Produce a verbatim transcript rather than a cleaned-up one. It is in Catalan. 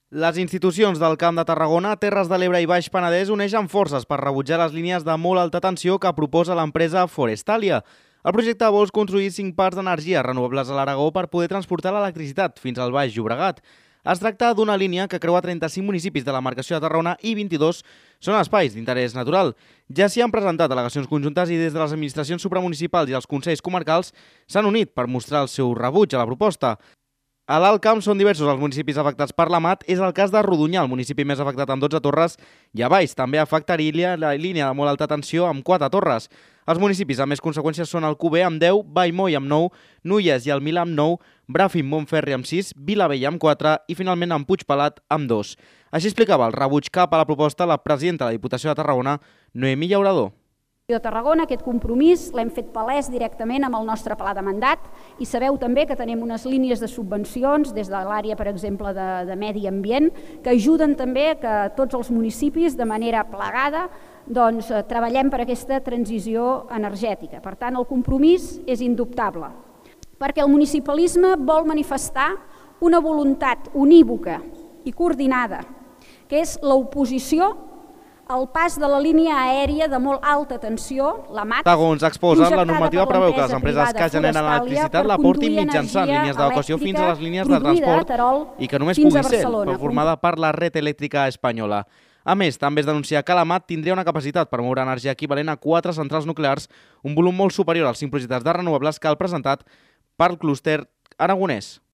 Les institucions del Camp de Tarragona, Terres de l'Ebre i Baix Penedès uneixen forces per rebutjar les línies de molt alta tensió que proposa l'empresa Forestalia. El projecte vol construir cinc parcs d'energies renovables a l'Aragó per poder transportar l'electricitat fins al Baix Llobregat. Es tracta d'una línia que creua trenta-cinc municipis de la demarcació de Tarragona i vint-i-dos són espais d'interès natural. Ja s'hi han presentat al·legacions conjuntes i des de les administracions supramunicipals i els consells comarcals s'han unit per mostrar el seu rebuig a la proposta. A l'Alt Camp són diversos els municipis afectats per la mat, és el cas de Rodonyà, el municipi més afectat amb dotze torres, i a Baix també afectaria la línia de molt alta tensió amb quatre torres. Els municipis amb més conseqüències són Alcover amb deu, Vallmoll amb nou, Nulles i el Milà amb nou, Bràfim, Montferri amb sis, Vilavella amb quatre i finalment amb Puigpelat amb dos. Així explicava el rebuig cap a la proposta la presidenta de la Diputació de Tarragona, Noemí Llaurador. De Tarragona, aquest compromís l'hem fet palès directament amb el nostre pla de mandat i sabeu també que tenim unes línies de subvencions des de l'àrea, per exemple, de, de medi ambient, que ajuden també que tots els municipis, de manera plegada, doncs, treballem per aquesta transició energètica. Per tant, el compromís és indubtable, perquè el municipalisme vol manifestar una voluntat unívoca i coordinada, que és l'oposició el pas de la línia aèria de molt alta tensió, la mat... Segons exposen, la normativa preveu que les empreses que generen electricitat la portin mitjançant línies d'evacuació fins a les línies de transport i que només pugui ser formada per la red elèctrica espanyola. A més, també es denuncia que la mat tindria una capacitat per moure energia equivalent a quatre centrals nuclears, un volum molt superior als cinc projectes de renovables que han presentat per el clúster aragonès.